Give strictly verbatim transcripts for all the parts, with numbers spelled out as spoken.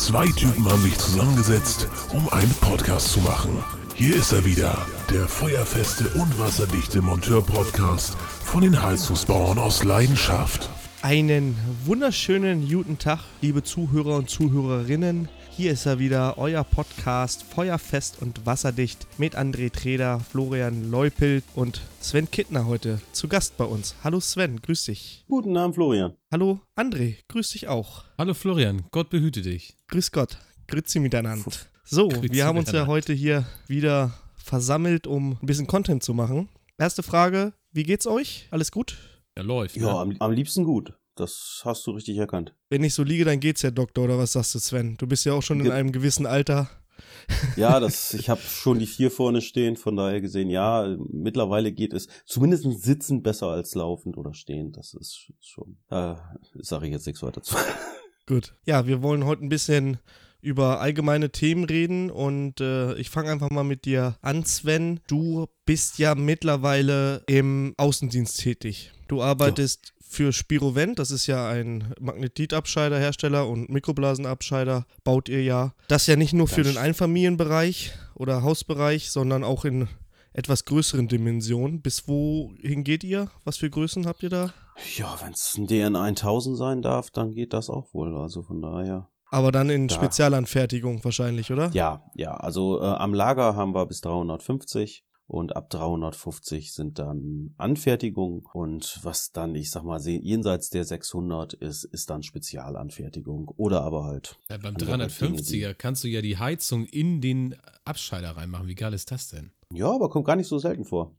Zwei Typen haben sich zusammengesetzt, um einen Podcast zu machen. Hier ist er wieder, der feuerfeste und wasserdichte Monteur-Podcast von den Heizungsbauern aus Leidenschaft. Einen wunderschönen guten Tag, liebe Zuhörer und Zuhörerinnen. Hier ist er wieder, euer Podcast Feuerfest und wasserdicht mit André Treder, Florian Leupelt und Sven Kittner heute zu Gast bei uns. Hallo Sven, grüß dich. Guten Abend, Florian. Hallo André, grüß dich auch. Hallo Florian, Gott behüte dich. Grüß Gott, grüezi miteinander. So, Grüezi wir haben uns ja miteinander. heute hier wieder versammelt, um ein bisschen Content zu machen. Erste Frage, wie geht's euch? Alles gut? Ja, läuft. Ja, ne? am, am liebsten gut. Das hast du richtig erkannt. Wenn ich so liege, dann geht's ja, Doktor, oder was sagst du, Sven? Du bist ja auch schon in Ge- einem gewissen Alter. Ja, das, ich habe schon die vier vorne stehen, von daher gesehen, ja, mittlerweile geht es zumindest sitzend besser als laufend oder stehend. Das ist schon, äh, sage ich jetzt nichts weiter zu. Gut. Ja, wir wollen heute ein bisschen über allgemeine Themen reden und äh, ich fange einfach mal mit dir an, Sven. Du bist ja mittlerweile im Außendienst tätig. Du arbeitest für Spirovent, das ist ja ein Magnetit-Abscheider-Hersteller und Mikroblasenabscheider, baut ihr ja. Das ja nicht nur für Das den Einfamilienbereich oder Hausbereich, sondern auch in etwas größeren Dimensionen. Bis wohin geht ihr? Was für Größen habt ihr da? Ja, wenn es ein D N tausend sein darf, dann geht das auch wohl. Also von daher. Aber dann in Da. Spezialanfertigung wahrscheinlich, oder? Ja, ja, also äh, am Lager haben wir bis dreihundertfünfzig. Und ab dreihundertfünfzig sind dann Anfertigungen und was dann, ich sag mal, jenseits der sechshundert ist, ist dann Spezialanfertigung oder aber halt. Ja, beim andere dreihundertfünfziger Dinge, kannst du ja die Heizung in den Abscheider reinmachen. Wie geil ist das denn? die- Ja, aber kommt gar nicht so selten vor.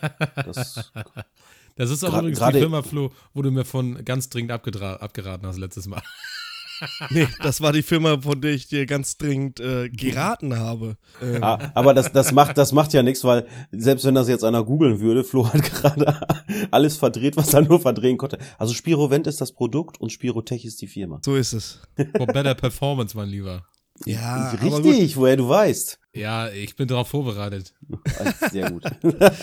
Das, Das ist auch Gra- übrigens gerade- die Firma, Flo, wo du mir von ganz dringend abgedra- abgeraten hast letztes Mal. Nee, das war die Firma, von der ich dir ganz dringend äh, geraten habe. Ähm, ah, aber das, das macht, das macht ja nichts, weil selbst wenn das jetzt einer googeln würde, Flo hat gerade alles verdreht, was er nur verdrehen konnte. Also Spirovent ist das Produkt und Spirotech ist die Firma. So ist es. For better performance, mein Lieber. Ja, aber gut. Richtig, woher du weißt. Ja, ich bin darauf vorbereitet. Sehr gut.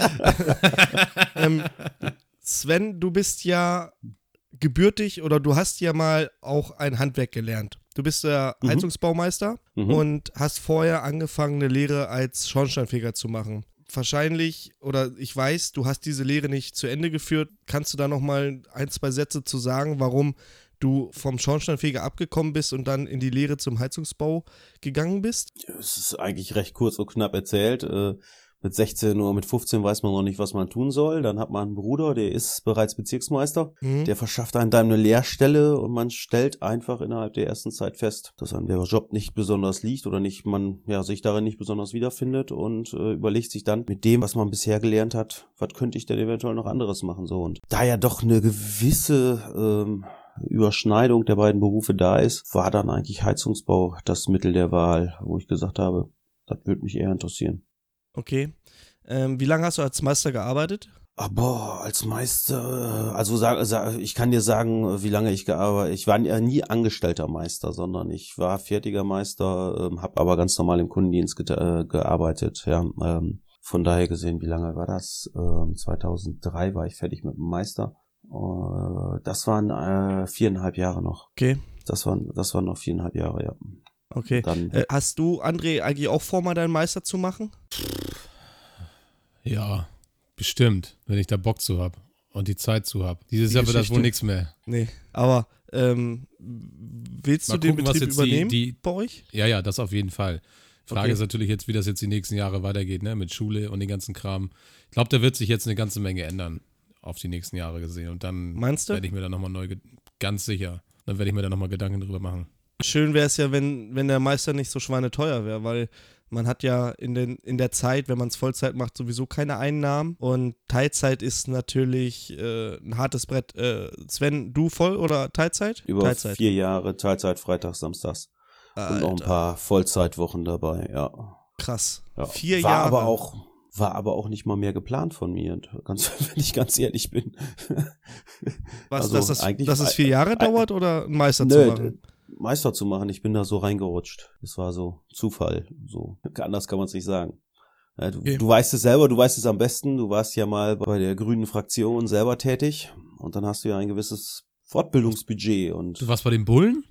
Ähm, Sven, du bist ja gebürtig oder du hast ja mal auch ein Handwerk gelernt. Du bist ja Mhm. Heizungsbaumeister Mhm. und hast vorher angefangen, eine Lehre als Schornsteinfeger zu machen. Wahrscheinlich, oder ich weiß, du hast diese Lehre nicht zu Ende geführt. Kannst du da nochmal ein, zwei Sätze zu sagen, warum du vom Schornsteinfeger abgekommen bist und dann in die Lehre zum Heizungsbau gegangen bist? Es ist eigentlich recht kurz und knapp erzählt. Äh, Mit sechzehn oder mit fünfzehn weiß man noch nicht, was man tun soll. Dann hat man einen Bruder, der ist bereits Bezirksmeister. Mhm. Der verschafft einem dann eine Lehrstelle und man stellt einfach innerhalb der ersten Zeit fest, dass einem der Job nicht besonders liegt oder nicht, man ja sich darin nicht besonders wiederfindet und äh, überlegt sich dann mit dem, was man bisher gelernt hat, was könnte ich denn eventuell noch anderes machen, so. Und da ja doch eine gewisse ähm, Überschneidung der beiden Berufe da ist, war dann eigentlich Heizungsbau das Mittel der Wahl, wo ich gesagt habe, das würde mich eher interessieren. Okay. Ähm, wie lange hast du als Meister gearbeitet? Aber als Meister, also sag, sag, ich kann dir sagen, wie lange ich gearbeitet. Ich war ja nie angestellter Meister, sondern ich war fertiger Meister, ähm, habe aber ganz normal im Kundendienst ge- äh, gearbeitet. Ja, ähm, von daher gesehen, wie lange war das? Ähm, zweitausenddrei war ich fertig mit dem Meister. Äh, das waren äh, viereinhalb Jahre noch. Okay. Das waren, das waren noch viereinhalb Jahre, ja. Okay. Dann Äh, hast du, André, eigentlich auch vor, mal deinen Meister zu machen? Ja, bestimmt, wenn ich da Bock zu hab und die Zeit zu hab. Dieses Jahr wird das wohl Geschichte- nichts mehr. Nee. Aber ähm, willst Mal du den gucken, was Betrieb jetzt die- übernehmen die- bei euch? Ja, ja, das auf jeden Fall. Frage Okay. ist natürlich jetzt, wie das jetzt die nächsten Jahre weitergeht, ne, mit Schule und den ganzen Kram. Ich glaube, da wird sich jetzt eine ganze Menge ändern, auf die nächsten Jahre gesehen. Und dann Meinst du? werde ich mir da nochmal neu, ge- ganz sicher, dann werde ich mir da nochmal Gedanken drüber machen. Schön wäre es ja, wenn, wenn der Meister nicht so schweineteuer wäre, weil man hat ja in, den, in der Zeit, wenn man es Vollzeit macht, sowieso keine Einnahmen und Teilzeit ist natürlich äh, ein hartes Brett. Äh, Sven, du voll oder Teilzeit? über Teilzeit. vier Jahre, Teilzeit, Freitags, Samstags. Und noch ein Alter, paar Vollzeitwochen dabei, ja. krass. Ja. Vier war Jahre. aber auch war aber auch nicht mal mehr geplant von mir, ganz, wenn ich ganz ehrlich bin. Was, also dass, das, eigentlich- dass es vier Jahre äh, dauert oder einen Meister Nö, zu machen? Meister zu machen, ich bin da so reingerutscht. Das war so Zufall, so anders kann man es nicht sagen. Ja, du, Okay. du weißt es selber, du weißt es am besten. Du warst ja mal bei der grünen Fraktion selber tätig und dann hast du ja ein gewisses Fortbildungsbudget und Du warst bei den Bullen?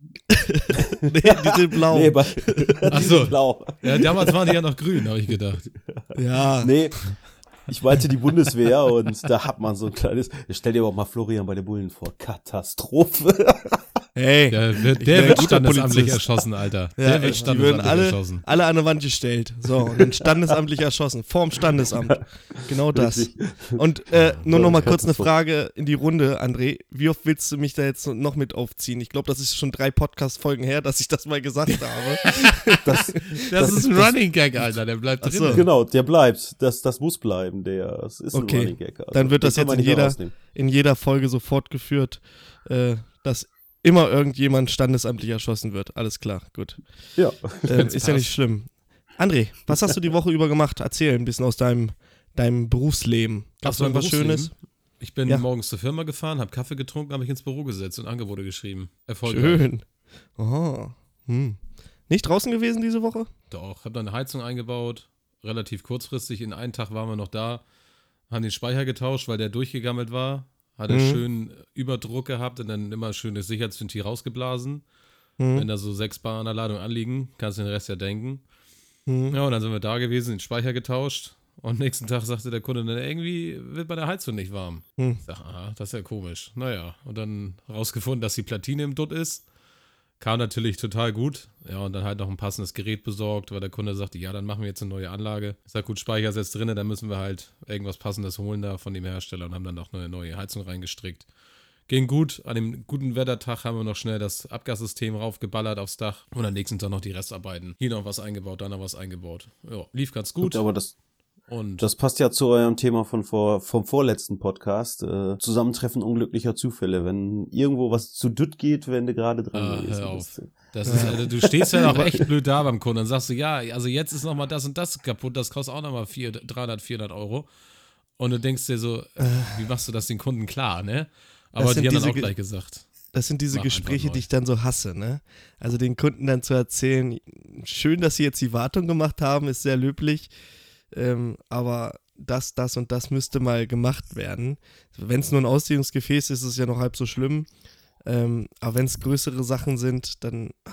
Nee, die sind blau. Nee, bei, Ach die so. sind blau. Ja, damals waren die ja noch grün, habe ich gedacht. Ja. Nee, ich meinte die Bundeswehr und da hat man so ein kleines, stell dir aber mal Florian bei den Bullen vor, Katastrophe. Hey, Der wird, ich der wär ein wird guter standesamtlich Polizist. erschossen, Alter. Ja, Der wird echt, die würden standesamtlich alle, erschossen. alle an eine Wand gestellt. So, und dann standesamtlich erschossen. Vorm Standesamt. Genau das. Richtig. Und äh, nur noch mal kurz eine Katastrophe. Frage in die Runde, André. Wie oft willst du mich da jetzt noch mit aufziehen? Ich glaube, das ist schon drei Podcast-Folgen her, dass ich das mal gesagt habe. Das, Das, ist ein Running Gag, Alter. Der bleibt Ach drin. so. genau, der bleibt. Das, das muss bleiben. Der, das ist ein Okay. Running Gag. Also, Dann wird das den kann jetzt man in nicht mehr jeder, rausnehmen. in jeder Folge so fortgeführt, äh, dass immer irgendjemand standesamtlich erschossen wird. Alles klar, gut. Ja. Ähm, ist ja nicht schlimm. André, was hast du die Woche über gemacht? Erzähl ein bisschen aus deinem, deinem Berufsleben. Gab's Aus meinem noch was Berufsleben? Schönes? Ich bin Ja. morgens zur Firma gefahren, habe Kaffee getrunken, habe mich ins Büro gesetzt und Angebote geschrieben. Erfolgreich. Schön. Oh. Hm. Nicht draußen gewesen diese Woche? Doch, habe dann eine Heizung eingebaut, relativ kurzfristig. In einem Tag waren wir noch da, haben den Speicher getauscht, weil der durchgegammelt war. Hat er Mhm. schön Überdruck gehabt und dann immer schön das Sicherheitsventil rausgeblasen. Hm. Wenn da so sechs Bar an der Ladung anliegen, kannst du den Rest ja denken. Hm. Ja, und dann sind wir da gewesen, den Speicher getauscht. Und nächsten Tag sagte der Kunde dann, irgendwie wird bei der Heizung nicht warm. Hm. Ich sag, aha, das ist ja komisch. Naja, und dann rausgefunden, dass die Platine im Dutt ist. Kam natürlich total gut. Ja, und dann halt noch ein passendes Gerät besorgt, weil der Kunde sagte, ja, dann machen wir jetzt eine neue Anlage. Ich sag, gut, Speicher ist jetzt drin, dann müssen wir halt irgendwas Passendes holen da von dem Hersteller und haben dann noch eine neue Heizung reingestrickt. Ging gut. An dem guten Wettertag haben wir noch schnell das Abgassystem raufgeballert aufs Dach und am nächsten Tag noch die Restarbeiten. Hier noch was eingebaut, da noch was eingebaut. Ja, lief ganz gut. Gut, aber das, Und das passt ja zu eurem Thema von vor, vom vorletzten Podcast. Äh, Zusammentreffen unglücklicher Zufälle. Wenn irgendwo was zu dütt geht, wenn du gerade dran Ah, bist. hör Und auf. das- das ist, also, du stehst ja noch echt blöd da beim Kunden und sagst du, ja, also jetzt ist nochmal das und das kaputt, das kostet auch nochmal dreihundert, vierhundert Euro. Und du denkst dir so, äh, wie machst du das den Kunden klar, ne? Aber sind die haben dann diese auch Ge- gleich gesagt. Das sind diese Mach einfach Gespräche, neu. die ich dann so hasse, ne? Also den Kunden dann zu erzählen, schön, dass sie jetzt die Wartung gemacht haben, ist sehr löblich, ähm, aber das, das und das müsste mal gemacht werden. Wenn es nur ein Ausdehnungsgefäß ist, ist es ja noch halb so schlimm, ähm, aber wenn es größere Sachen sind, dann ah,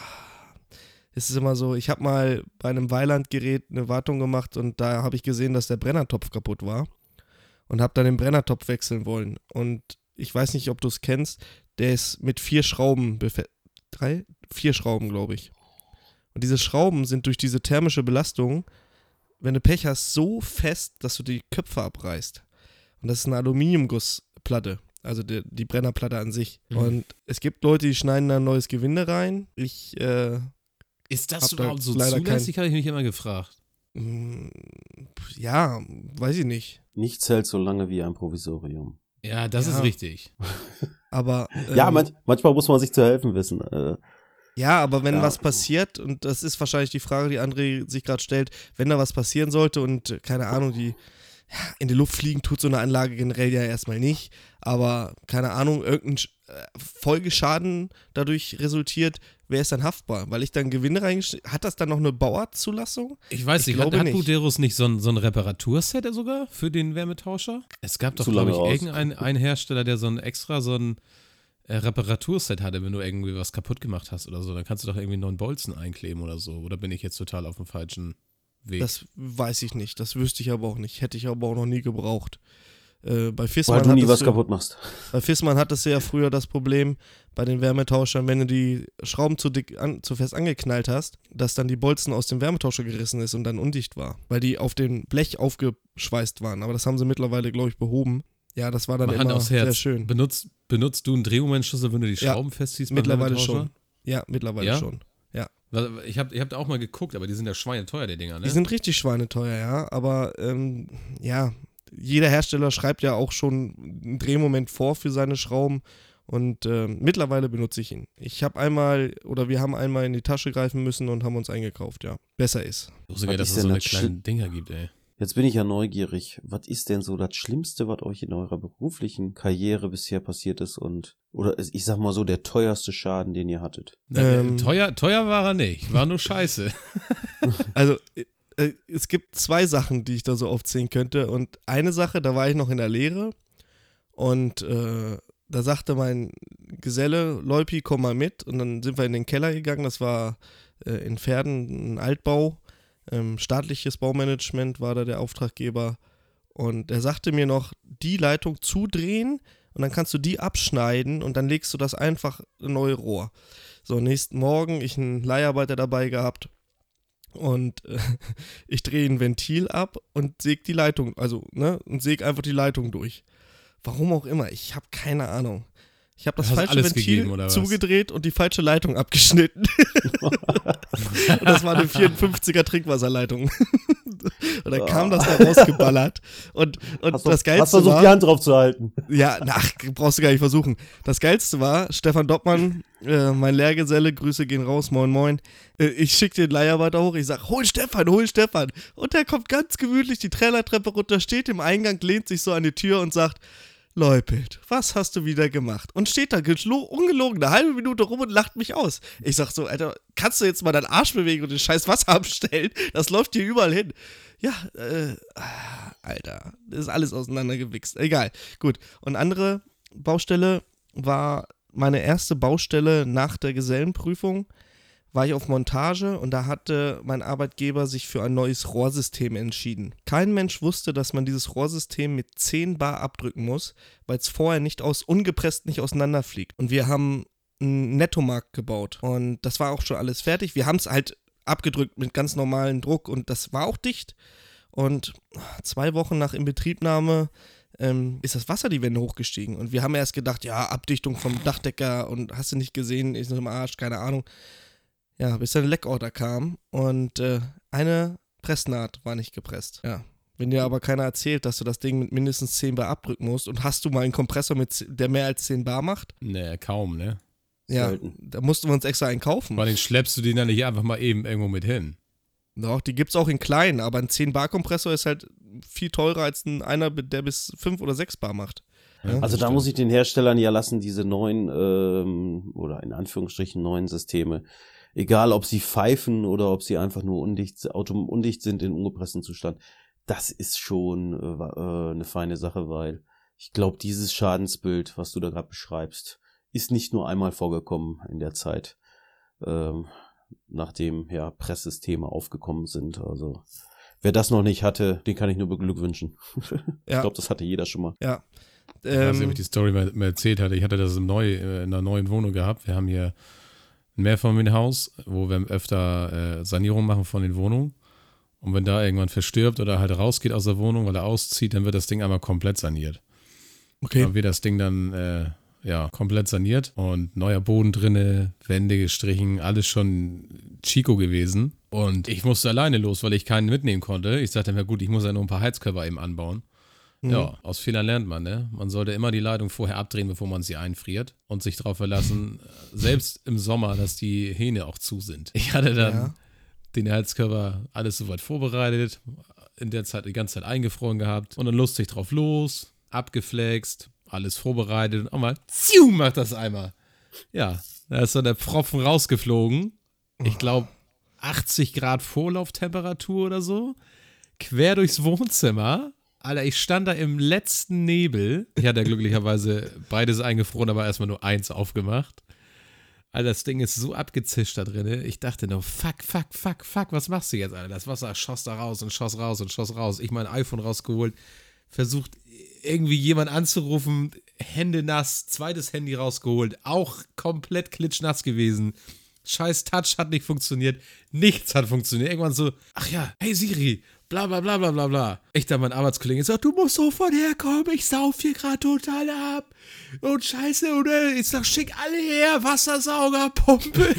ist es immer so, ich habe mal bei einem Weilandgerät eine Wartung gemacht und da habe ich gesehen, dass der Brennertopf kaputt war und habe dann den Brennertopf wechseln wollen und ich weiß nicht, ob du es kennst, der ist mit vier Schrauben, befe- drei, vier Schrauben, glaube ich. Und diese Schrauben sind durch diese thermische Belastung, wenn du Pech hast, so fest, dass du die Köpfe abreißt. Und das ist eine Aluminiumgussplatte, also die, die Brennerplatte an sich. Mhm. Und es gibt Leute, die schneiden da ein neues Gewinde rein. Ich, äh, Ist das Hab da überhaupt so leider zulässig, habe ich mich immer gefragt. mh, ja, weiß ich nicht. Nichts hält so lange wie ein Provisorium. Ja, das Ja. ist richtig. Aber ähm, Ja, manch, manchmal muss man sich zu helfen wissen. Äh, Ja, aber wenn Ja. was passiert, und das ist wahrscheinlich die Frage, die André sich gerade stellt, wenn da was passieren sollte und, äh, keine Ahnung, die ja, in die Luft fliegen tut so eine Anlage generell ja erstmal nicht, aber keine Ahnung, irgendein Sch- äh, Folgeschaden dadurch resultiert, wer ist dann haftbar? Weil ich dann Gewinne reingestellt, hat das dann noch eine Bauartzulassung? Ich weiß Ich nicht, hat, glaube hat nicht. Buderus nicht so ein, so ein Reparaturset sogar für den Wärmetauscher? Es gab doch, Zu glaube ich, lange raus. irgendeinen einen Hersteller, der so ein extra so ein äh, Reparaturset hatte, wenn du irgendwie was kaputt gemacht hast oder so. Dann kannst du doch irgendwie einen neuen Bolzen einkleben oder so. Oder bin ich jetzt total auf dem falschen Weg? Das weiß ich nicht, das wüsste ich aber auch nicht, hätte ich aber auch noch nie gebraucht. Äh, bei weil Fissmann du nie hattest was du- kaputt machst. Bei Fissmann hattest du ja früher das Problem bei den Wärmetauschern, wenn du die Schrauben zu dick an, zu fest angeknallt hast, dass dann die Bolzen aus dem Wärmetauscher gerissen ist und dann undicht war, weil die auf dem Blech aufgeschweißt waren. Aber das haben sie mittlerweile, glaube ich, behoben. Ja, das war dann Mal Hand immer aufs sehr Herz. schön. Benutzt, benutzt du einen Drehmomentschlüssel, wenn du die Ja, Schrauben festziehst? beim Mittlerweile Wärmetauscher? schon. Ja, mittlerweile Ja? schon. Weil Ich habe ich hab da auch mal geguckt, aber die sind ja schweineteuer, die Dinger, ne? Die sind richtig schweineteuer, ja. Aber ähm, ja, jeder Hersteller schreibt ja auch schon einen Drehmoment vor für seine Schrauben. Und ähm, mittlerweile benutze ich ihn. Ich habe einmal, oder wir haben einmal in die Tasche greifen müssen und haben uns eingekauft, ja. Besser ist. Ich wusste gar nicht, Was dass ist es so denn eine das kleinen Dinger gibt, ey. Jetzt bin ich ja neugierig. Was ist denn so das Schlimmste, was euch in eurer beruflichen Karriere bisher passiert ist? Und oder ich sag mal so, der teuerste Schaden, den ihr hattet? Ähm. teuer, teuer war er nicht, war nur scheiße. Also, äh, äh, es gibt zwei Sachen, die ich da so aufzählen könnte. Und eine Sache, da war ich noch in der Lehre und äh, da sagte mein Geselle, Leupi, komm mal mit. Und dann sind wir in den Keller gegangen. Das war äh, in Verden ein Altbau. Ähm, staatliches Baumanagement war da der Auftraggeber. Und er sagte mir noch, die Leitung zudrehen und dann kannst du die abschneiden und dann legst du das einfach in neue Rohr. So, nächsten Morgen, ich einen Leiharbeiter dabei gehabt und äh, ich drehe ein Ventil ab und säg die Leitung, also, ne, und säg einfach die Leitung durch. Warum auch immer, ich habe keine Ahnung. Ich habe das Hast falsche alles Ventil gegeben, oder was? zugedreht und die falsche Leitung abgeschnitten. Und das war eine vierundfünfziger Trinkwasserleitung. Und dann kam das da rausgeballert. Und, und Hast das du, Geilste hast versucht, war, die Hand drauf zu halten. ja, ach, brauchst du gar nicht versuchen. Das Geilste war, Stefan Doppmann, äh, mein Lehrgeselle, Grüße gehen raus, moin moin. Äh, ich schicke den Leiharbeiter hoch, ich sag, hol Stefan, hol Stefan. Und der kommt ganz gemütlich die Trailertreppe runter, steht im Eingang, lehnt sich so an die Tür und sagt, Leupelt, was hast du wieder gemacht? Und steht da gelo- ungelogen eine halbe Minute rum und lacht mich aus. Ich sag so, Alter, kannst du jetzt mal deinen Arsch bewegen und den scheiß Wasser abstellen? Das läuft hier überall hin. Ja, äh, Alter, das ist alles auseinandergewichst. Egal, gut. Und andere Baustelle war meine erste Baustelle nach der Gesellenprüfung. War ich auf Montage und da hatte mein Arbeitgeber sich für ein neues Rohrsystem entschieden. Kein Mensch wusste, dass man dieses Rohrsystem mit zehn Bar abdrücken muss, weil es vorher nicht aus, ungepresst nicht auseinanderfliegt. Und wir haben einen Nettomarkt gebaut und das war auch schon alles fertig. Wir haben es halt abgedrückt mit ganz normalem Druck und das war auch dicht. Und zwei Wochen nach Inbetriebnahme ähm, ist das Wasser die Wände hochgestiegen und wir haben erst gedacht, ja, Abdichtung vom Dachdecker und hast du nicht gesehen, ist noch im Arsch, keine Ahnung. Ja, bis dann ein Leckorder kam und äh, eine Pressnaht war nicht gepresst. Ja. Wenn dir aber keiner erzählt, dass du das Ding mit mindestens zehn Bar abdrücken musst und hast du mal einen Kompressor, mit, der mehr als zehn Bar macht? Nee, kaum, ne? Ja, Selten. da mussten wir uns extra einen kaufen. Vor allem schleppst du den dann nicht einfach mal eben irgendwo mit hin. Doch, die gibt's auch in klein, aber ein zehn Bar Kompressor ist halt viel teurer als ein einer, der bis fünf oder sechs Bar macht. Ja? Also da muss ich den Herstellern ja lassen, diese neuen, ähm, oder in Anführungsstrichen neuen Systeme, egal ob sie pfeifen oder ob sie einfach nur undicht, autom- undicht sind in ungepresstem Zustand, das ist schon äh, eine feine Sache, weil ich glaube, dieses Schadensbild, was du da gerade beschreibst, ist nicht nur einmal vorgekommen in der Zeit, ähm, nachdem ja Presssysteme aufgekommen sind. Also wer das noch nicht hatte, den kann ich nur beglückwünschen. Ja. Ich glaube, das hatte jeder schon mal. Ja. Ich weiß nicht, ob Ähm, ich die Story mal, mal erzählt hatte. Ich hatte das im Neu, äh, in einer neuen Wohnung gehabt. Wir haben hier ein Mehrfamilienhaus, wo wir öfter äh, Sanierung machen von den Wohnungen. Und wenn da irgendwann verstirbt oder halt rausgeht aus der Wohnung, weil er auszieht, dann wird das Ding einmal komplett saniert. okay. Dann wird das Ding dann äh, ja komplett saniert und neuer Boden drinne, Wände gestrichen, alles schon Chico gewesen. Und ich musste alleine los, weil ich keinen mitnehmen konnte. Ich sagte mir, gut, ich muss ja nur ein paar Heizkörper eben anbauen. Ja, aus Fehlern lernt man, ne? Man sollte immer die Leitung vorher abdrehen, bevor man sie einfriert und sich darauf verlassen, selbst im Sommer, dass die Hähne auch zu sind. Ich hatte dann Ja. den Heizkörper alles soweit vorbereitet, in der Zeit die ganze Zeit eingefroren gehabt und dann lustig drauf los, abgeflext, alles vorbereitet und auch mal, ziu, macht das einmal. Ja, da ist dann der Pfropfen rausgeflogen. Ich glaube, achtzig Grad Vorlauftemperatur oder so, quer durchs Wohnzimmer. Alter, ich stand da im letzten Nebel. Ich hatte ja glücklicherweise beides eingefroren, aber erstmal nur eins aufgemacht. Alter, das Ding ist so abgezischt da drin. Ich dachte nur, fuck, fuck, fuck, fuck, was machst du jetzt, Alter? Das Wasser schoss da raus und schoss raus und schoss raus. Ich mein iPhone rausgeholt, versucht irgendwie jemand anzurufen, Hände nass, zweites Handy rausgeholt, auch komplett klitschnass gewesen. Scheiß Touch hat nicht funktioniert, nichts hat funktioniert. Irgendwann so, ach ja, hey Siri, bla bla bla bla bla bla. Ich dann mein Arbeitskollege sagt, du musst sofort herkommen, ich sauf hier gerade total ab. Und scheiße, oder? Ich sag, schick alle her, Wassersauger, Pumpe.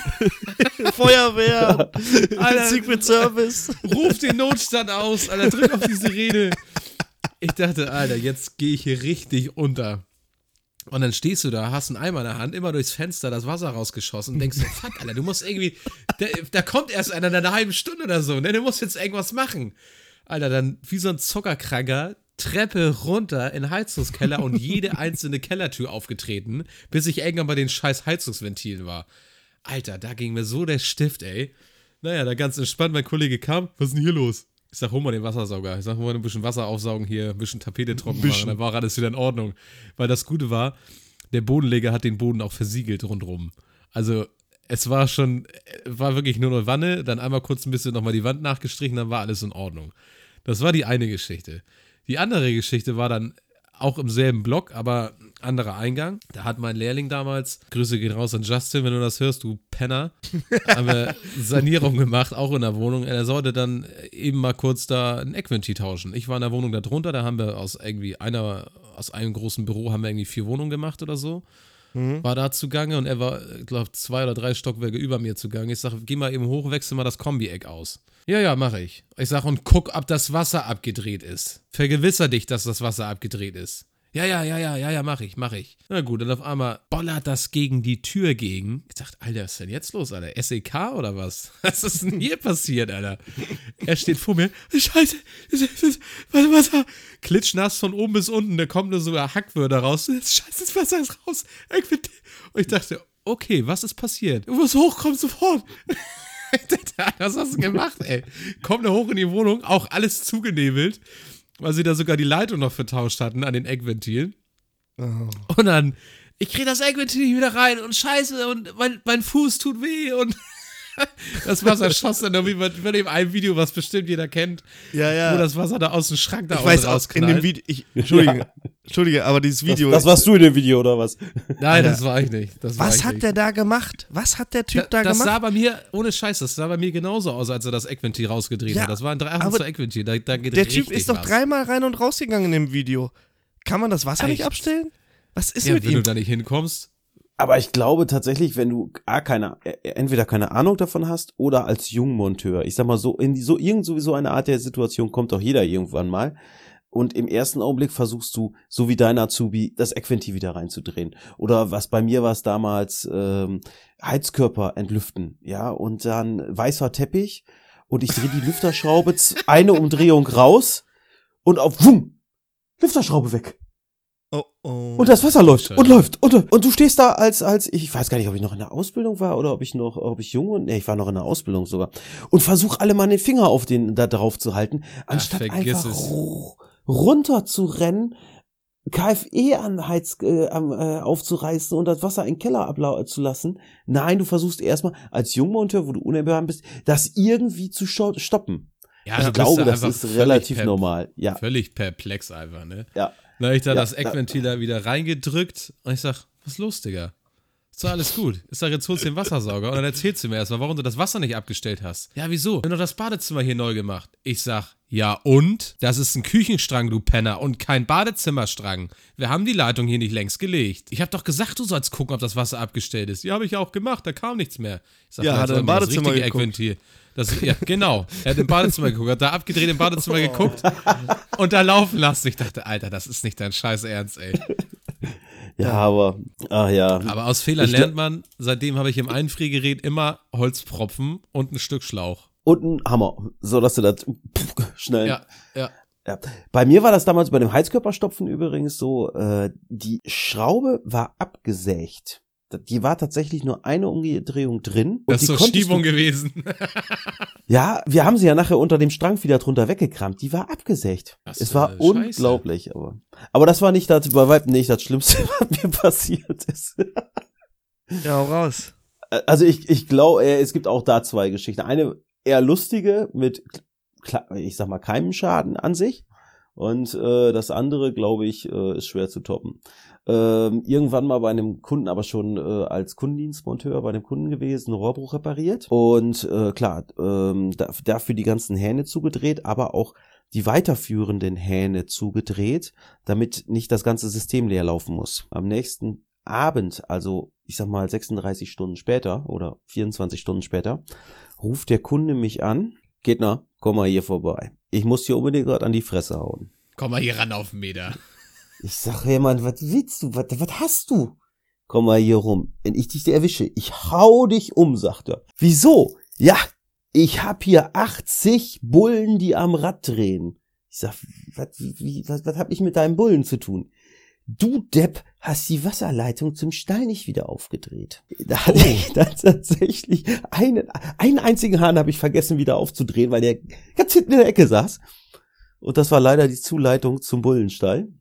Feuerwehr, Alter. Secret Service. Ruf den Notstand aus, Alter, drück auf die Sirene. Ich dachte, Alter, jetzt gehe ich hier richtig unter. Und dann stehst du da, hast einen Eimer in der Hand, immer durchs Fenster das Wasser rausgeschossen und denkst dir, fuck, Alter, du musst irgendwie, da, da kommt erst einer in einer halben Stunde oder so, ne, du musst jetzt irgendwas machen. Alter, dann wie so ein Zuckerkranker, Treppe runter in den Heizungskeller und jede einzelne Kellertür aufgetreten, bis ich irgendwann bei den scheiß Heizungsventilen war. Alter, da ging mir so der Stift, ey. Naja, da ganz entspannt, mein Kollege kam, was ist denn hier los? Ich sag, hol mal den Wassersauger. Ich sag, hol mal ein bisschen Wasser aufsaugen hier, ein bisschen Tapete trocken machen. Dann war alles wieder in Ordnung. Weil das Gute war, der Bodenleger hat den Boden auch versiegelt rundrum. Also es war schon, war wirklich nur eine Wanne, dann einmal kurz ein bisschen nochmal die Wand nachgestrichen, dann war alles in Ordnung. Das war die eine Geschichte. Die andere Geschichte war dann auch im selben Block, aber anderer Eingang. Da hat mein Lehrling damals, Grüße gehen raus an Justin, wenn du das hörst, du Penner, haben wir Sanierung gemacht, auch in der Wohnung. Er sollte dann eben mal kurz da ein Eckventil tauschen. Ich war in der Wohnung da drunter, da haben wir aus irgendwie einer, aus einem großen Büro haben wir irgendwie vier Wohnungen gemacht oder so. Mhm. War da zugange und er war, ich glaube, zwei oder drei Stockwerke über mir zugange. Ich sage, geh mal eben hoch, wechsel mal das Kombi-Eck aus. Ja, ja, mache ich. Ich sage, und guck, ob das Wasser abgedreht ist. Vergewisser dich, dass das Wasser abgedreht ist. Ja, ja, ja, ja, ja, ja, mach ich, mach ich. Na gut, dann auf einmal bollert das gegen die Tür gegen. Ich dachte, Alter, was ist denn jetzt los, Alter? S E K oder was? Was ist denn hier passiert, Alter? Er steht vor mir. Scheiße, Wasser, Wasser. Klitschnass von oben bis unten, da kommen nur sogar Hackwörter raus. Scheiße, das Wasser ist raus. Und ich dachte, okay, was ist passiert? Du musst hochkommen sofort. Was hast du gemacht, ey? Komm da hoch in die Wohnung, auch alles zugenebelt, weil sie da sogar die Leitung noch vertauscht hatten an den Eckventilen. Oh. Und dann, ich krieg das Eckventil wieder rein und scheiße und mein, mein Fuß tut weh und das Wasser schoss dann irgendwie bei dem einen Video, was bestimmt jeder kennt, ja, ja. wo das Wasser da aus dem Schrank da ich weiß auch, in dem Video, ich, Entschuldige, ja. Entschuldige, aber dieses Video. Das, das warst du in dem Video, oder was? Nein, Alter, das war ich nicht. Das war was ich hat nicht. der da gemacht? Was hat der Typ da, da das gemacht? Das sah bei mir, ohne Scheiß, das sah bei mir genauso aus, als er das Eckventil rausgedreht ja, hat. Das war ein dreiundachtzig Eckventil, da, da geht der Typ ist doch was. dreimal rein und rausgegangen in dem Video. Kann man das Wasser Echt? nicht abstellen? Was ist ja, mit wenn ihm? Wenn du da nicht hinkommst. Aber ich glaube tatsächlich, wenn du A, keine, entweder keine Ahnung davon hast oder als Jungmonteur, ich sag mal so, in die, so irgend sowieso eine Art der Situation kommt doch jeder irgendwann mal. Und im ersten Augenblick versuchst du, so wie dein Azubi, das Eckventil wieder reinzudrehen. Oder was bei mir war es damals, ähm, Heizkörper entlüften, ja, und dann weißer Teppich und ich drehe die Lüfterschraube, eine Umdrehung raus und auf Wumm, Lüfterschraube weg. Oh, oh. Und das Wasser läuft und läuft und, und du stehst da als, als, ich weiß gar nicht, ob ich noch in der Ausbildung war oder ob ich noch, ob ich jung und, nee, ich war noch in der Ausbildung sogar und versuch alle mal den Finger auf den, da drauf zu halten, anstatt Ach, einfach es. runter zu rennen, K F E-Anheiz äh, äh, aufzureißen und das Wasser in den Keller ablaufen zu lassen. Nein, du versuchst erstmal als Jungmonteur, wo du unerfahren bist, das irgendwie zu stoppen. Ja, ich glaube, das ist relativ per, normal. Ja. Völlig perplex einfach, ne? Ja. Da hab ich da ja, das Eckventil da wieder reingedrückt und ich sag, was ist los, Digga? Ist doch alles gut. Ich sag, jetzt holst du den Wassersauger und dann erzählst du mir erstmal, warum du das Wasser nicht abgestellt hast. Ja, wieso? Wir haben doch das Badezimmer hier neu gemacht. Ich sag, ja und? Das ist ein Küchenstrang, du Penner, und kein Badezimmerstrang. Wir haben die Leitung hier nicht längst gelegt. Ich hab doch gesagt, du sollst gucken, ob das Wasser abgestellt ist. Ja, habe ich auch gemacht, da kam nichts mehr. Ich sag, ja, hat er im Badezimmer das geguckt. Eckventil. Das, ja, genau. Er hat im Badezimmer geguckt, hat da abgedreht im Badezimmer oh. geguckt und da laufen lassen. Ich dachte, Alter, das ist nicht dein scheiß Ernst, ey. Ja, aber, ach ja. Aber aus Fehlern lernt man. Seitdem habe ich im Einfriergerät immer Holzpropfen und ein Stück Schlauch. Und ein Hammer, so dass du das schnell. Ja, ja. Ja. Bei mir war das damals bei dem Heizkörperstopfen übrigens so, äh, die Schraube war abgesägt. Die war tatsächlich nur eine Umdrehung drin. Und das ist so Schiebung du, gewesen. Ja, wir haben sie ja nachher unter dem Strang wieder drunter weggekramt. Die war abgesägt. Das es war unglaublich. Aber, aber das war nicht das, bei weitem nicht das Schlimmste, was mir passiert ist. Ja, hau raus. Also ich, ich glaube, es gibt auch da zwei Geschichten. Eine eher lustige mit, ich sag mal, keinem Schaden an sich. Und äh, das andere, glaube ich, äh, ist schwer zu toppen. Ähm, irgendwann mal bei einem Kunden, aber schon äh, als Kundendienstmonteur bei einem Kunden gewesen, Rohrbruch repariert. Und äh, klar, ähm, dafür die ganzen Hähne zugedreht, aber auch die weiterführenden Hähne zugedreht, damit nicht das ganze System leer laufen muss. Am nächsten Abend, also ich sag mal sechsunddreißig Stunden später oder vierundzwanzig Stunden später, ruft der Kunde mich an. Gegner, komm mal hier vorbei. Ich muss hier unbedingt gerade an die Fresse hauen. Komm mal hier ran auf den Meter. Ich sag, hey Mann, was willst du? Was, was hast du? Komm mal hier rum. Wenn ich dich erwische, ich hau dich um, sagt er. Wieso? Ja, ich hab hier achtzig Bullen, die am Rad drehen. Ich sag, was, wie, was, was hab ich mit deinem Bullen zu tun? Du Depp hast die Wasserleitung zum Stall nicht wieder aufgedreht. Da hatte ich dann tatsächlich einen, einen einzigen Hahn habe ich vergessen wieder aufzudrehen, weil der ganz hinten in der Ecke saß. Und das war leider die Zuleitung zum Bullenstall.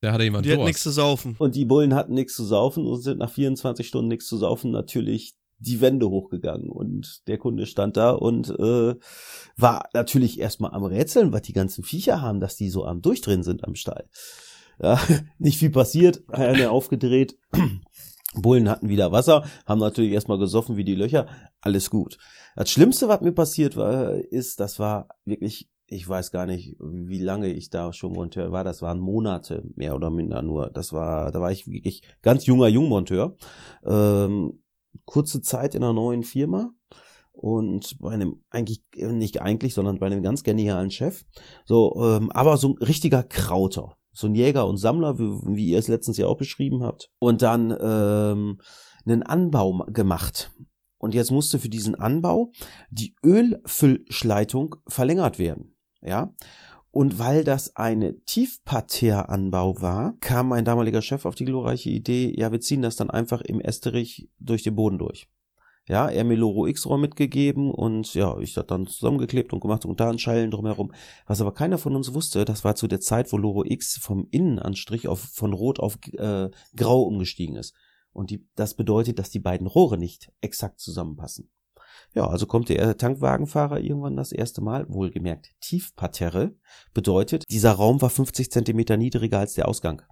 Der hatte jemand Die hat Durst. nichts zu saufen. Und die Bullen hatten nichts zu saufen und sind nach vierundzwanzig Stunden nichts zu saufen natürlich die Wände hochgegangen. Und der Kunde stand da und äh, war natürlich erstmal am Rätseln, was die ganzen Viecher haben, dass die so am Durchdrehen sind am Stall. Ja, nicht viel passiert, eine aufgedreht. Bullen hatten wieder Wasser, haben natürlich erstmal gesoffen wie die Löcher. Alles gut. Das Schlimmste, was mir passiert war, ist, das war wirklich, ich weiß gar nicht, wie lange ich da schon Monteur war. Das waren Monate, mehr oder minder nur. Das war, da war ich wirklich ganz junger Jungmonteur. Ähm, kurze Zeit in einer neuen Firma. Und bei einem, eigentlich, nicht eigentlich, sondern bei einem ganz genialen Chef. So, ähm, aber so ein richtiger Krauter. So ein Jäger und Sammler, wie, wie ihr es letztens ja auch beschrieben habt. Und dann ähm, einen Anbau gemacht. Und jetzt musste für diesen Anbau die Ölfüllschleitung verlängert werden. Ja. Und weil das eine Tiefparterre-Anbau war, kam mein damaliger Chef auf die glorreiche Idee, ja, wir ziehen das dann einfach im Esterich durch den Boden durch. Ja, er mir Loro X-Rohr mitgegeben und ja, ich das dann zusammengeklebt und gemacht und da ein Scheilen drumherum. Was aber keiner von uns wusste, das war zu der Zeit, wo Loro X vom Innenanstrich auf, von Rot auf äh, Grau umgestiegen ist. Und die, das bedeutet, dass die beiden Rohre nicht exakt zusammenpassen. Ja, also kommt der Tankwagenfahrer irgendwann das erste Mal, wohlgemerkt Tiefparterre, bedeutet, dieser Raum war fünfzig Zentimeter niedriger als der Ausgang.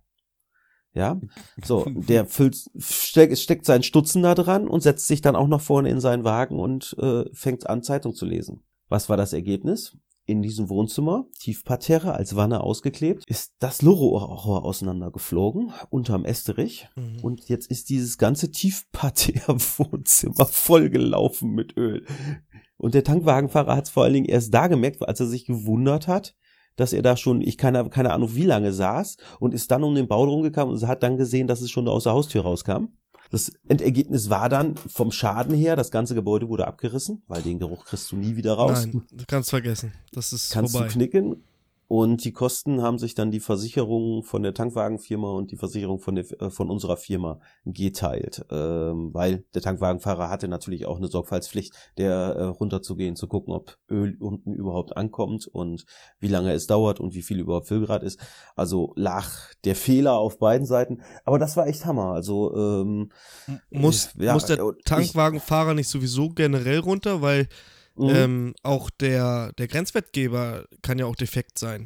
Ja, so, der füllt, steck, steckt seinen Stutzen da dran und setzt sich dann auch noch vorne in seinen Wagen und äh, fängt an, Zeitung zu lesen. Was war das Ergebnis? In diesem Wohnzimmer, Tiefparterre als Wanne ausgeklebt, ist das Loro-Rohr auseinandergeflogen, unterm Esterich. Mhm. Und jetzt ist dieses ganze Tiefparterre-Wohnzimmer vollgelaufen mit Öl. Und der Tankwagenfahrer hat es vor allen Dingen erst da gemerkt, als er sich gewundert hat, dass er da schon, ich keine, keine Ahnung wie lange saß und ist dann um den Bau rumgekommen und hat dann gesehen, dass es schon aus der Haustür rauskam. Das Endergebnis war dann vom Schaden her, das ganze Gebäude wurde abgerissen, weil den Geruch kriegst du nie wieder raus. Nein, du kannst vergessen. Das ist kannst vorbei. Kannst du knicken. Und die Kosten haben sich dann die Versicherung von der Tankwagenfirma und die Versicherung von der von unserer Firma geteilt, ähm, weil der Tankwagenfahrer hatte natürlich auch eine Sorgfaltspflicht, der äh, runterzugehen, zu gucken, ob Öl unten überhaupt ankommt und wie lange es dauert und wie viel überhaupt Füllgrad ist. Also lag der Fehler auf beiden Seiten, aber das war echt Hammer. Also ähm, muss ja, muss der Tankwagenfahrer nicht sowieso generell runter, weil Mhm. Ähm, auch der, der Grenzwertgeber kann ja auch defekt sein.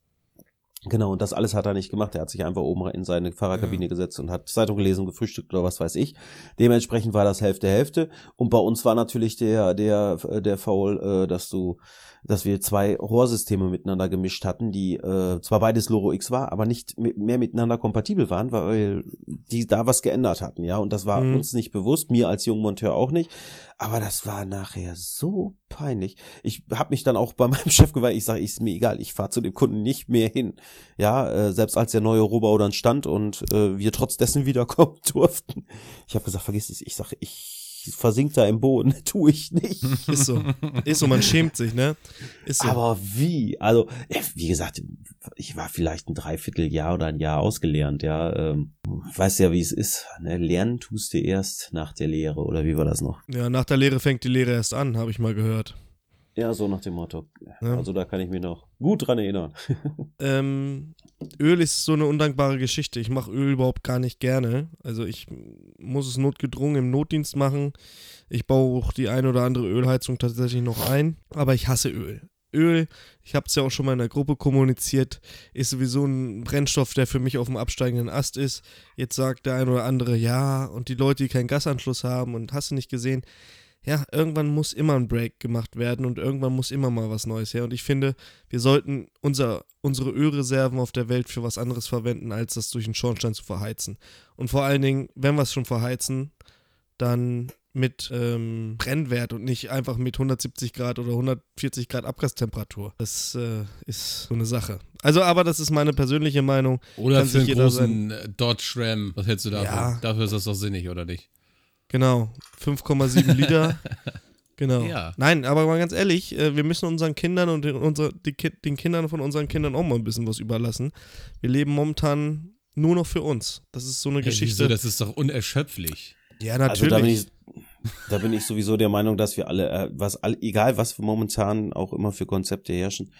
Genau, und das alles hat er nicht gemacht. Er hat sich einfach oben in seine Fahrerkabine ja. gesetzt und hat Zeitung gelesen, gefrühstückt oder was weiß ich. Dementsprechend war das Hälfte Hälfte. Und bei uns war natürlich der der der Foul, äh, dass du, dass wir zwei Rohrsysteme miteinander gemischt hatten, die äh, zwar beides Loro X war, aber nicht mit, mehr miteinander kompatibel waren, weil die da was geändert hatten, ja. Und das war mhm. uns nicht bewusst, mir als Jungmonteur auch nicht. Aber das war nachher so peinlich. Ich habe mich dann auch bei meinem Chef geweint. Ich sage, ist mir egal, ich fahre zu dem Kunden nicht mehr hin. Ja, äh, selbst als der neue Rohbau dann stand und äh, wir trotz dessen wiederkommen durften. Ich habe gesagt, vergiss es. Ich sage, ich versink da im Boden. Tue ich nicht. Ist so. Ist so, man schämt sich, ne? Ist so. Aber wie? Also, wie gesagt, ich war vielleicht ein Dreivierteljahr oder ein Jahr ausgelernt, ja. Ähm, weißt ja, wie es ist. Ne? Lernen tust du erst nach der Lehre, oder wie war das noch? Ja, nach der Lehre fängt die Lehre erst an, habe ich mal gehört. Ja, so nach dem Motto. Ja. Also da kann ich mich noch gut dran erinnern. ähm, Öl ist so eine undankbare Geschichte. Ich mache Öl überhaupt gar nicht gerne. Also ich muss es notgedrungen im Notdienst machen. Ich baue auch die eine oder andere Ölheizung tatsächlich noch ein. Aber ich hasse Öl. Öl, ich habe es ja auch schon mal in der Gruppe kommuniziert, ist sowieso ein Brennstoff, der für mich auf dem absteigenden Ast ist. Jetzt sagt der eine oder andere, ja, und die Leute, die keinen Gasanschluss haben und hast du nicht gesehen, ja, irgendwann muss immer ein Break gemacht werden und irgendwann muss immer mal was Neues her. Und ich finde, wir sollten unser, unsere Ölreserven auf der Welt für was anderes verwenden, als das durch den Schornstein zu verheizen. Und vor allen Dingen, wenn wir es schon verheizen, dann mit ähm, Brennwert und nicht einfach mit hundertsiebzig Grad oder hundertvierzig Grad Abgastemperatur. Das äh, ist so eine Sache. Also, aber das ist meine persönliche Meinung. Oder Kann für einen großen sein. Dodge Ram. Was hältst du davon? Ja. Dafür ist das doch sinnig, oder nicht? Genau, fünf Komma sieben Liter. Genau. Ja. Nein, aber mal ganz ehrlich, wir müssen unseren Kindern und den, unser, die, den Kindern von unseren Kindern auch mal ein bisschen was überlassen. Wir leben momentan nur noch für uns. Das ist so eine ja, Geschichte. Wieso? Das ist doch unerschöpflich. Ja, natürlich. Also da bin ich, da bin ich sowieso der Meinung, dass wir alle, was, egal was wir momentan auch immer für Konzepte herrschen,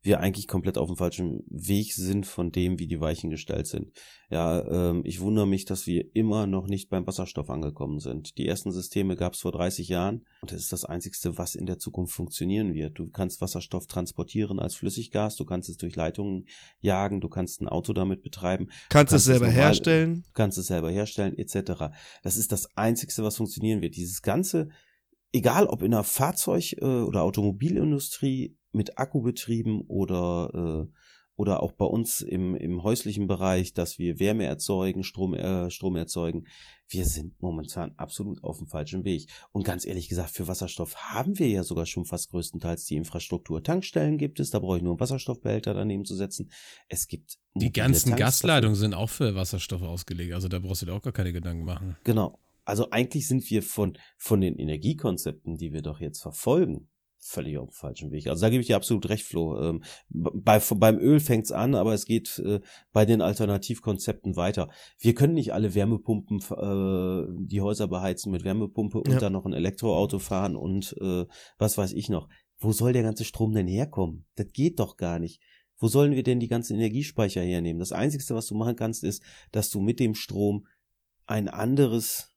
wir eigentlich komplett auf dem falschen Weg sind von dem, wie die Weichen gestellt sind. Ja, ähm, ich wundere mich, dass wir immer noch nicht beim Wasserstoff angekommen sind. Die ersten Systeme gab es vor dreißig Jahren und das ist das Einzigste, was in der Zukunft funktionieren wird. Du kannst Wasserstoff transportieren als Flüssiggas, du kannst es durch Leitungen jagen, du kannst ein Auto damit betreiben. Kannst, kannst es selber normal, herstellen. Kannst es selber herstellen, et cetera. Das ist das Einzigste, was funktionieren wird. Dieses Ganze, egal ob in der Fahrzeug- äh, oder Automobilindustrie, mit Akkubetrieben oder äh, oder auch bei uns im im häuslichen Bereich, dass wir Wärme erzeugen, Strom äh, Strom erzeugen. Wir sind momentan absolut auf dem falschen Weg. Und ganz ehrlich gesagt, für Wasserstoff haben wir ja sogar schon fast größtenteils die Infrastruktur. Tankstellen gibt es, da brauche ich nur einen Wasserstoffbehälter daneben zu setzen. Es gibt die ganzen Gasleitungen sind auch für Wasserstoff ausgelegt. Also da brauchst du dir auch gar keine Gedanken machen. Genau. Also eigentlich sind wir von von den Energiekonzepten, die wir doch jetzt verfolgen, völlig auf dem falschen Weg. Also da gebe ich dir absolut recht, Flo. Ähm, bei, beim Öl fängt's an, aber es geht äh, bei den Alternativkonzepten weiter. Wir können nicht alle Wärmepumpen, äh, die Häuser beheizen mit Wärmepumpe und Ja. dann noch ein Elektroauto fahren und äh, was weiß ich noch. Wo soll der ganze Strom denn herkommen? Das geht doch gar nicht. Wo sollen wir denn die ganzen Energiespeicher hernehmen? Das Einzige, was du machen kannst, ist, dass du mit dem Strom ein anderes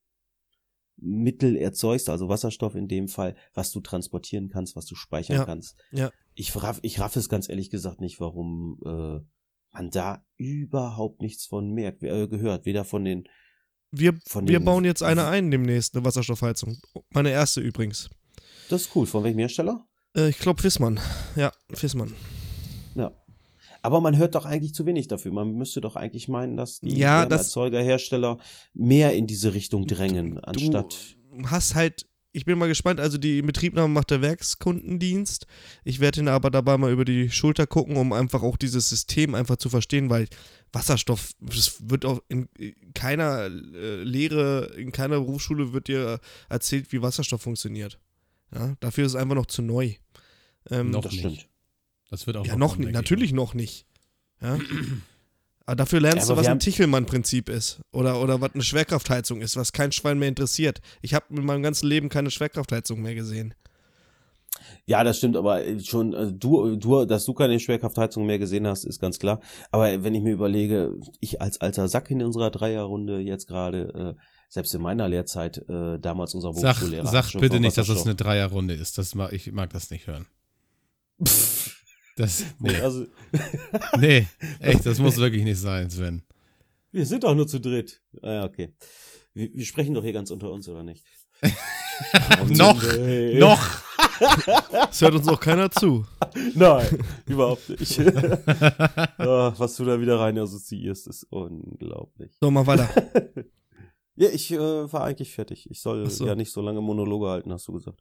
Mittel erzeugst, also Wasserstoff in dem Fall, was du transportieren kannst, was du speichern Ja, kannst. ja. Ich raff, ich raff es ganz ehrlich gesagt nicht, warum äh, man da überhaupt nichts von merkt, äh, gehört, weder von den Wir, von wir den, bauen jetzt eine ein demnächst, eine Wasserstoffheizung. Meine erste übrigens. Das ist cool. Von welchem Hersteller? Äh, ich glaube Fissmann. Ja, Fissmann. Ja. Aber man hört doch eigentlich zu wenig dafür. Man müsste doch eigentlich meinen, dass die Ja, das- Erzeugerhersteller mehr in diese Richtung drängen, anstatt. Du hast halt, ich bin mal gespannt, also die Inbetriebnahme macht der Werkskundendienst. Ich werde ihn aber dabei mal über die Schulter gucken, um einfach auch dieses System einfach zu verstehen, weil Wasserstoff, das wird auch in keiner äh, Lehre, in keiner Berufsschule wird dir erzählt, wie Wasserstoff funktioniert. Ja, dafür ist es einfach noch zu neu. Ähm, Noch Das nicht. stimmt. Das wird auch ja, noch noch kommen, nicht, denke ich. natürlich noch nicht. Ja. Aber dafür lernst Ja, aber du, was wir ein haben- Tichelmann-Prinzip ist. Oder, oder was eine Schwerkraftheizung ist, was kein Schwein mehr interessiert. Ich habe in meinem ganzen Leben keine Schwerkraftheizung mehr gesehen. Ja, das stimmt, aber schon, äh, du, du, dass du keine Schwerkraftheizung mehr gesehen hast, ist ganz klar. Aber wenn ich mir überlege, ich als alter Sack in unserer Dreierrunde jetzt gerade, äh, selbst in meiner Lehrzeit, äh, damals unser Sag, Berufsschullehrer. sag hat schon bitte von nicht, dass das Wasserstoff- eine Dreierrunde ist. Das mag, ich mag das nicht hören. Das, nee, Also, nee, echt, das muss wirklich nicht sein, Sven. wir sind doch nur zu dritt. Ah, ja, okay. Wir, wir sprechen doch hier ganz unter uns, oder nicht? Noch, Nee. noch. Es hört uns auch keiner zu. Nein, überhaupt nicht. Ah, was du da wieder rein assoziierst, ist unglaublich. So, mal weiter. Ja, ich äh, war eigentlich fertig. Ich soll Ach so. ja nicht so lange Monologe halten, hast du gesagt.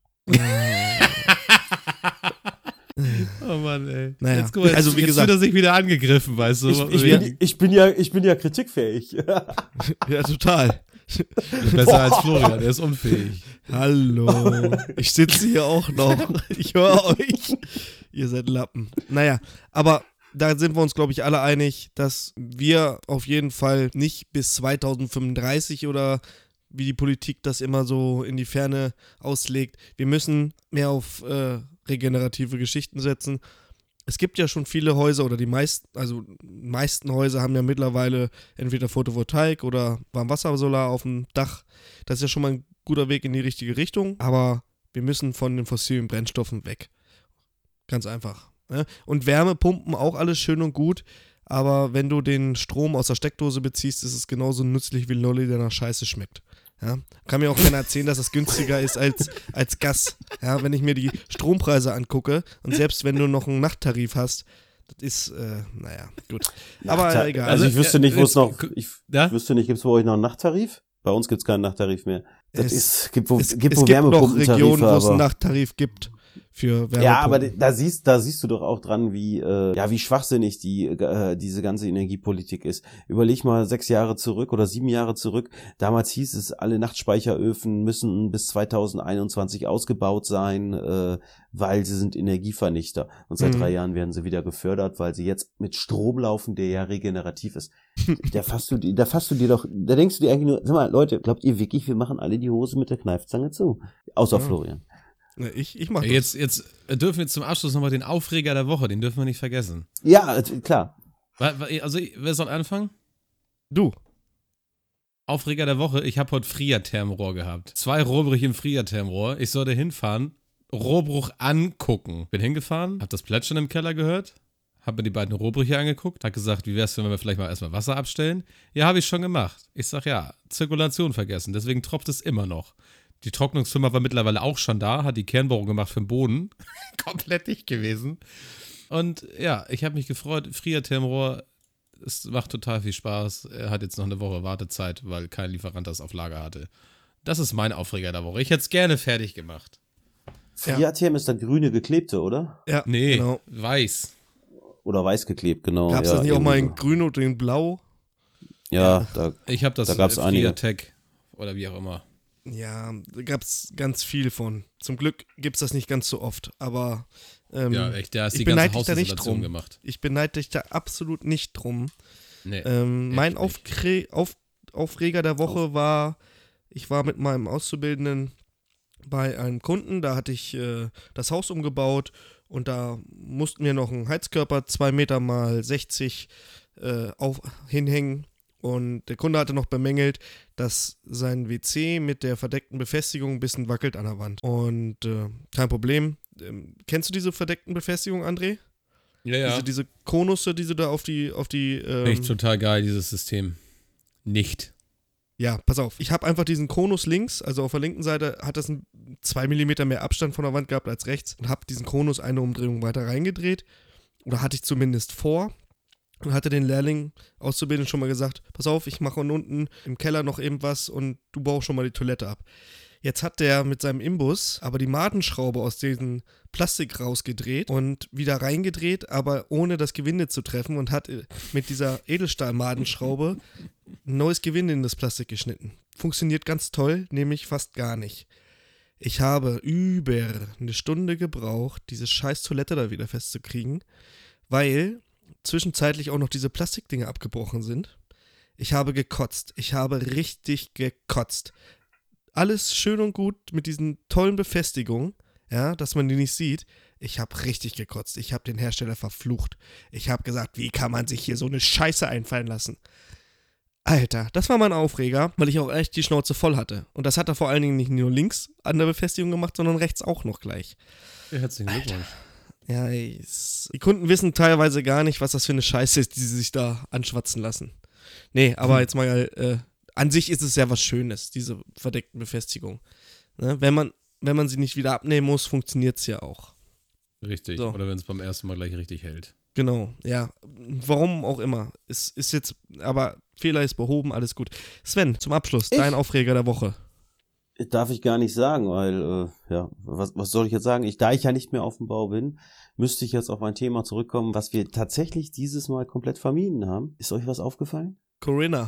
Oh Mann, ey. Naja, Jetzt, guck mal, jetzt, also wie jetzt gesagt- wird er sich wieder angegriffen, weißt du. Ich, ich, Wieder- bin, ich, bin ja, ich bin ja kritikfähig. Ja, total. Besser als Florian, er ist unfähig. Hallo. Ich sitze hier auch noch. Ich höre euch. Ihr seid Lappen. Naja, aber da sind wir uns, glaube ich, alle einig, dass wir auf jeden Fall nicht bis zweitausendfünfunddreißig oder wie die Politik das immer so in die Ferne auslegt. Wir müssen mehr auf äh, regenerative Geschichten setzen. Es gibt ja schon viele Häuser oder die meisten, also die meisten Häuser haben ja mittlerweile entweder Photovoltaik oder Warmwassersolar auf dem Dach. Das ist ja schon mal ein guter Weg in die richtige Richtung, aber wir müssen von den fossilen Brennstoffen weg. Ganz einfach. Ne? Und Wärmepumpen auch alles schön und gut, aber wenn du den Strom aus der Steckdose beziehst, ist es genauso nützlich wie Lolli, der nach Scheiße schmeckt. Ja? Kann mir auch keiner erzählen, dass es günstiger ist als, als Gas. Ja? Wenn ich mir die Strompreise angucke und selbst wenn du noch einen Nachttarif hast, das ist, äh, naja, gut. Aber Nachttar- äh, egal. Also ich wüsste nicht, wo es jetzt- noch, ich Ja? wüsste nicht, gibt es bei euch noch einen Nachttarif? Bei uns gibt es keinen Nachttarif mehr. Das Es- ist, gibt wo, es, gibt es wo gibt noch Wärmepumpentarife, Regionen, wo es einen aber- Nachttarif gibt für Wärmepumpen. Ja, aber da siehst, da siehst du doch auch dran, wie, äh, ja, wie schwachsinnig die, äh, diese ganze Energiepolitik ist. Überleg mal sechs Jahre zurück oder sieben Jahre zurück. Damals hieß es, alle Nachtspeicheröfen müssen bis zweitausendeinundzwanzig ausgebaut sein, äh, weil sie sind Energievernichter. Und seit Mhm. drei Jahren werden sie wieder gefördert, weil sie jetzt mit Strom laufen, der ja regenerativ ist. da fasst du, da fasst du dir doch, da denkst du dir eigentlich nur, sag mal, Leute, glaubt ihr wirklich, wir machen alle die Hose mit der Kneifzange zu? Außer Ja. Florian. Ne, ich, ich mach das. Jetzt, jetzt dürfen wir zum Abschluss nochmal den Aufreger der Woche, den dürfen wir nicht vergessen. Ja, klar. Also, wer soll anfangen? Du. Aufreger der Woche, ich habe heute Frierthermrohr gehabt. Zwei Rohrbrüche im Frierthermrohr. Ich sollte hinfahren, Rohrbruch angucken. Bin hingefahren, hab das Plätschern im Keller gehört, hab mir die beiden Rohrbrüche angeguckt, hab gesagt, wie wär's, wenn wir vielleicht mal erstmal Wasser abstellen? Ja, habe ich schon gemacht. Ich sag ja, Zirkulation vergessen, deswegen tropft es immer noch. Die Trocknungsfirma war mittlerweile auch schon da, hat die Kernbohrung gemacht für den Boden. Komplett dicht gewesen. Und ja, ich habe mich gefreut, Frierthermrohr, es macht total viel Spaß. Er hat jetzt noch eine Woche Wartezeit, weil kein Lieferant das auf Lager hatte. Das ist mein Aufreger der Woche. Ich hätte es gerne fertig gemacht. Friatherm ja. ist das grüne geklebte, oder? Ja, nee, genau. weiß. Oder weiß geklebt, genau. Gab es ja, das nicht auch mal in so. grün und in blau? Ja, da Ich habe das da gab's einige. Friatec oder wie auch immer. Ja, da gab es ganz viel von. Zum Glück gibt es das nicht ganz so oft, aber ähm, Ja, echt, der ist ich die ganze beneide dich da nicht Hausinstallation drum. gemacht. Ich beneide dich da absolut nicht drum. Nee, Ähm, echt mein nicht. Aufkre Auf Aufreger der Woche war, ich war mit meinem Auszubildenden bei einem Kunden, da hatte ich äh, das Haus umgebaut und da mussten wir noch einen Heizkörper zwei Meter mal sechzig äh, auf, hinhängen. Und der Kunde hatte noch bemängelt, dass sein W C mit der verdeckten Befestigung ein bisschen wackelt an der Wand. Und äh, kein Problem. Ähm, kennst du diese verdeckten Befestigungen, André? Ja, ja. Diese, diese Konusse, die du da auf die, auf die. Ähm, Echt total geil, dieses System. Nicht. Ja, pass auf. Ich habe einfach diesen Konus links, also auf der linken Seite hat das ein zwei Millimeter mehr Abstand von der Wand gehabt als rechts und habe diesen Konus eine Umdrehung weiter reingedreht. Oder hatte ich zumindest vor. Und hatte den Lehrling Auszubildenden schon mal gesagt, pass auf, ich mache unten im Keller noch irgendwas und du baust schon mal die Toilette ab. Jetzt hat der mit seinem Imbus aber die Madenschraube aus diesem Plastik rausgedreht und wieder reingedreht, aber ohne das Gewinde zu treffen und hat mit dieser Edelstahl-Madenschraube ein neues Gewinde in das Plastik geschnitten. Funktioniert ganz toll, nämlich fast gar nicht. Ich habe über eine Stunde gebraucht, diese scheiß Toilette da wieder festzukriegen, weil zwischenzeitlich auch noch diese Plastikdinger abgebrochen sind. Ich habe gekotzt. Ich habe richtig gekotzt. Alles schön und gut mit diesen tollen Befestigungen, ja, dass man die nicht sieht. Ich habe richtig gekotzt. Ich habe den Hersteller verflucht. Ich habe gesagt, wie kann man sich hier so eine Scheiße einfallen lassen? Alter, das war mein Aufreger, weil ich auch echt die Schnauze voll hatte. Und das hat er vor allen Dingen nicht nur links an der Befestigung gemacht, sondern rechts auch noch gleich. Ja, herzlichen Glückwunsch. Ja, ey, es, die Kunden wissen teilweise gar nicht, was das für eine Scheiße ist, die sie sich da anschwatzen lassen. Nee, aber hm. jetzt mal, äh, an sich ist es ja was Schönes, diese verdeckten Befestigungen. Ne? Wenn man, wenn man sie nicht wieder abnehmen muss, funktioniert es ja auch. Richtig, So. Oder wenn es beim ersten Mal gleich richtig hält. Genau, ja. Warum auch immer. Es ist jetzt, aber Fehler ist behoben, alles gut. Sven, zum Abschluss, Ich? dein Aufreger der Woche. Darf ich gar nicht sagen, weil, äh, ja, was, was soll ich jetzt sagen? Ich, da ich ja nicht mehr auf dem Bau bin, müsste ich jetzt auf mein Thema zurückkommen, was wir tatsächlich dieses Mal komplett vermieden haben. Ist euch was aufgefallen? Corinna.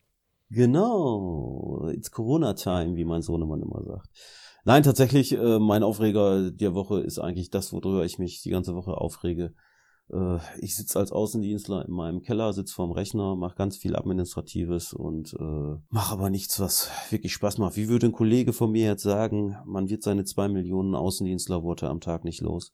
Genau, it's Corona-Time, wie mein Sohnemann immer sagt. Nein, tatsächlich, äh, mein Aufreger der Woche ist eigentlich das, worüber ich mich die ganze Woche aufrege. Äh, ich sitze als Außendienstler in meinem Keller, sitze vorm Rechner, mache ganz viel Administratives und äh, mache aber nichts, was wirklich Spaß macht. Wie würde ein Kollege von mir jetzt sagen, man wird seine zwei Millionen Außendienstlerworte am Tag nicht los.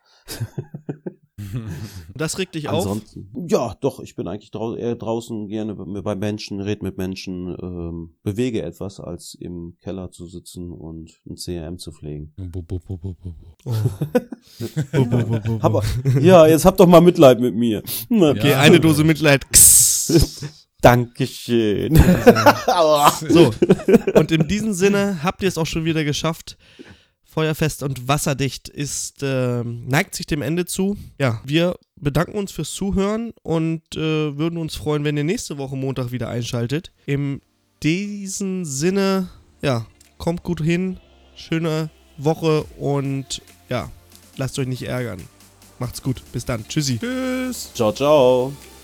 Das regt dich auf? Ansonsten, ja, doch, ich bin eigentlich drau- eher draußen gerne bei bei Menschen, red mit Menschen, ähm, bewege etwas, als im Keller zu sitzen und ein C R M zu pflegen. Oh. Bu, bu, bu, bu, bu. Aber, ja, jetzt habt doch mal Mitleid mit mir. Na, Okay, Ja. eine Dose Mitleid. Kss. Dankeschön. So, und in diesem Sinne habt ihr es auch schon wieder geschafft. Feuerfest und wasserdicht ist, äh, neigt sich dem Ende zu. Ja, wir bedanken uns fürs Zuhören und äh, würden uns freuen, wenn ihr nächste Woche Montag wieder einschaltet. In diesem Sinne, ja, kommt gut hin, schöne Woche und ja, lasst euch nicht ärgern. Macht's gut, bis dann, tschüssi. Tschüss. Ciao, ciao.